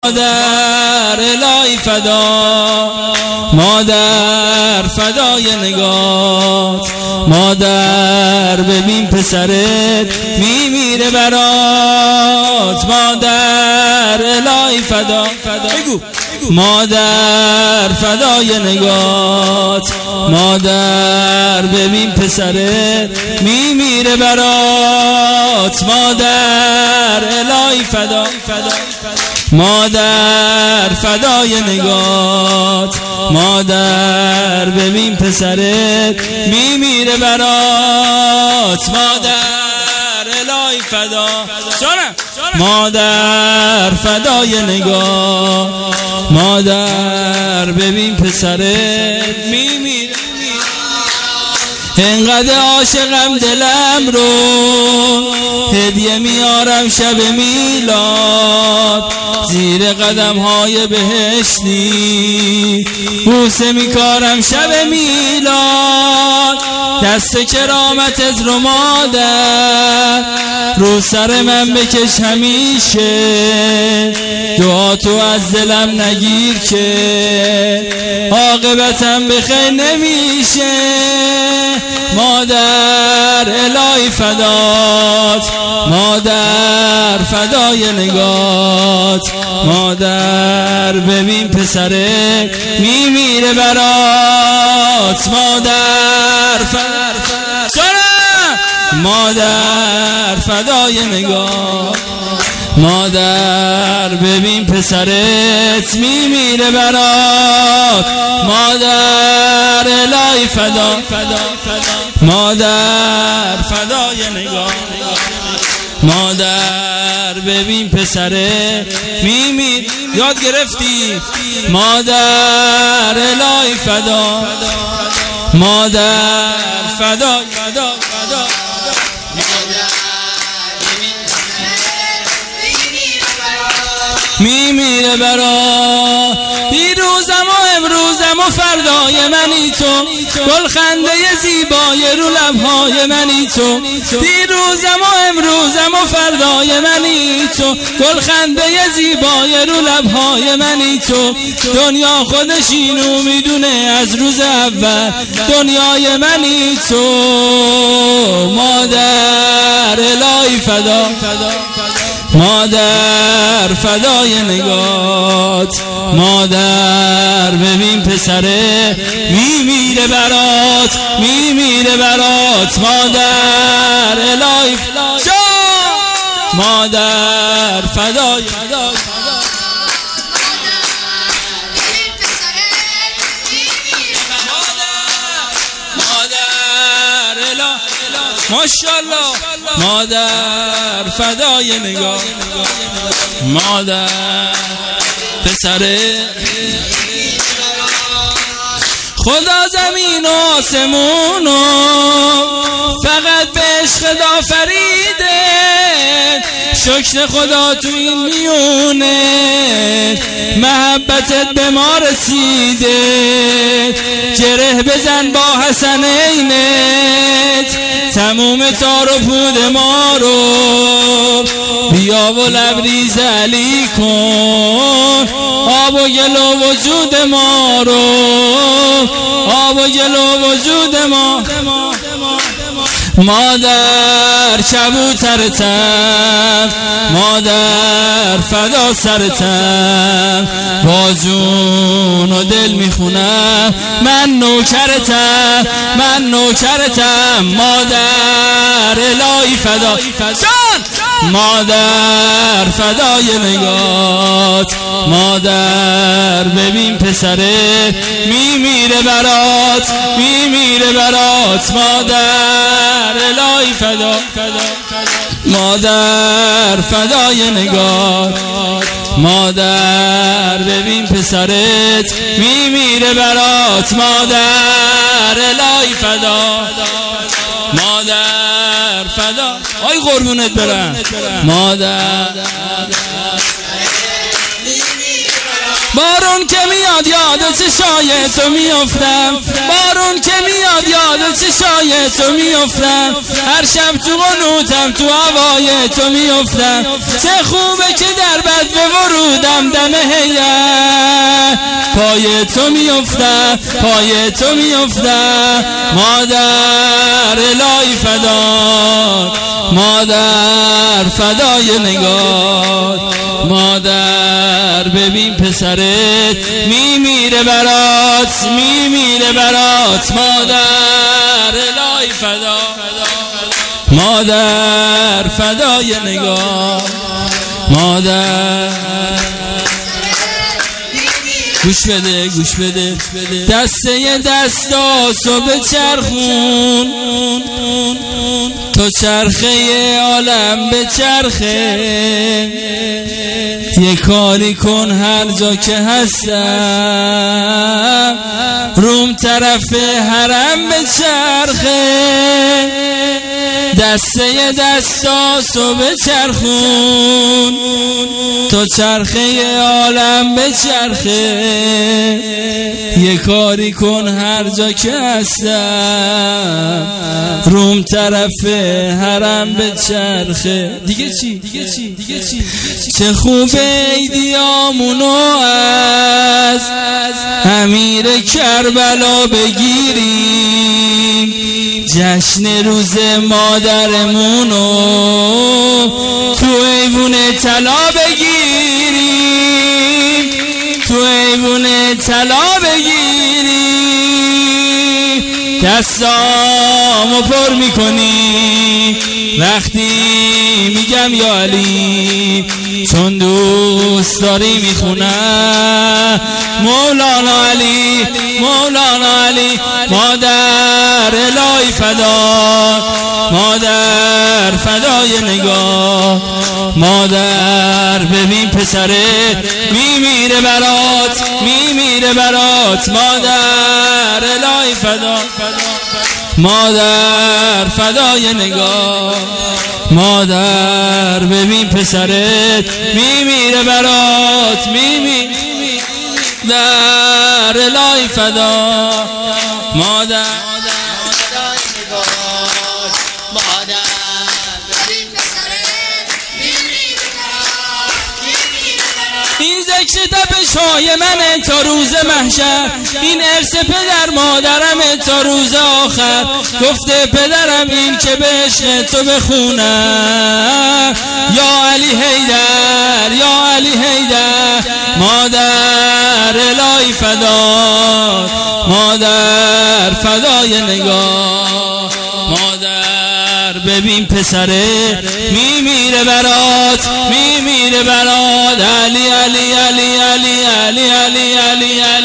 مادر الهی فدا، مادر فدای نگات، مادر ببین پسرت میمیره برات، مادر الهی فدا، مادر فدای نگات، مادر ببین پسرت میمیره برات، مادر الهی فدا، مادر فدای نگات، مادر ببین پسرت میمیره برات، مادر الهی فدا، مادر فدای نگات، مادر ببین پسرت میمیره. انقدر عاشقم دلم رو هدیه میارم شب میلاد، زیر قدم های بهشتی بوسه میکارم شب میلاد، دست کرامتت رو مادر رو سر من بکش همیشه، دعا تو از دلم نگیر که عاقبتم بخیر نمیشه، مادر الهی فدات، مادر فدای نگات، مادر ببین پسرت میمیره برات، مادر مادر فدای نگات، مادر ببین پسرت میمیره برات، مادر الهی فدا، مادر فدای نگاه، مادر ببین پسرت میمیره. یاد گرفتی؟ مادر الهی فدا، مادر فدا، میمیره برا، دیروزم و امروزم و فردای منی تو، گلخنده زیبای رو لبهای منی تو، دیروزم و امروزم و فردای منی تو، گلخنده زیبای رو لبهای منی تو، دنیا خودش اینو میدونه از روز اول دنیای منی تو، مادر الهی فدا، مادر فدای نگات، مادر ببین پسره میمیره برات، میمیره برات، مادر الهی مادر فدای ماشاءالله، مادر فدای نگاه، مادر پسره. خدا زمین و آسمونو فقط به عشق آفریده، شکر خدا تو این میونه محبتت به ما رسیده، گره بزن با حسنینت تموم تار و پود ما رو، بیا و لبریز علی کن آب و گل و وجود ما رو، آب و گل و وجود ما، مادر کبوترتم، مادر فدا سرتم، بازون و دل میخونم من نوکرتم، من نوکرتم، مادر الهی فدا، مادر فدای نگات، مادر ببین پسره میمیره برات، میمیره برات، مادر الهی فدا، مادر فدای نگات، مادر ببین پسرت میمیره برات، مادر الهی فدا، مادر فدا. آی قربونت برم، مادر بارون که میاد یاد چشای تو میافتم، بارون که میاد یاد چشای تو میافتم، هر شب تو قنوتم تو هوای تو میافتم. چه خوبه که در بد به ورودم دم هیئت پای تو میافتم، پای تو میافتم. مادر الهی فدا، مادر فدای نگات، مادر ببین پسرت میمیره برات، میمیره برات. مادر الهی فدا، مادر فدای نگاه، مادر. گوش بده گوش بده، دسته دستاسو به چرخون، تو چرخه عالم به چرخه. یه کاری کن هر جا که هستم، روم طرف حرم به چرخه. دسته دستاسو به چرخون، تو چرخه عالم به چرخه. یه کاری کن هر جا که هستم، روم طرف حرم به چرخه. دیگه چی؟ دیگه چی؟ دیگه چی؟ چه خوبه ایدیامونو از امیر کربلا بگیریم، جشن روز مادرمونو تو ایوون طلا بگیریم، تو ایوون طلا بگیریم. دستامو پر میکنی وقتی میگم یا علی، چون دوست داری میخونم مولانا علی، مولانا علی. مادر الهی فدا، مادر فدای نگاه، مادر ببین پسره میمیره برات، میمیره برات. مادر الهی فدا، مادر فدای نگاه، مادر ببین پسرت میمیره برات، میمیره. در الهی فدا، مادر این ذکر تپش‌های منه تا روز محشر، این ارث پدر مادرمه تا روز آخر. گفته پدرم این که به عشق تو بخونم، یا علی حیدر، یا علی حیدر. مادر الهی فدا، مادر فدای نگاه، مادر ببین پسره میمیره برات، میمیره برات. علی علی علی علی علی علی علی علی.